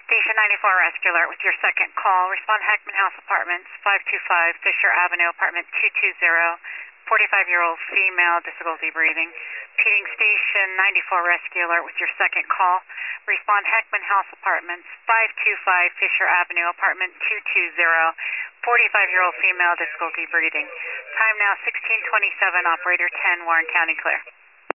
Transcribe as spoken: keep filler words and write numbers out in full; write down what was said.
Station ninety-four Rescue Alert with your second call. Respond Heckman House Apartments, five two five Fisher Avenue, apartment two two zero, forty-five-year-old female, difficulty breathing. Repeating Station ninety-four Rescue Alert with your second call. Respond Heckman House Apartments, five two five Fisher Avenue, apartment two two zero, forty-five-year-old female, difficulty breathing. Time now sixteen twenty-seven, operator ten, Warren County clear.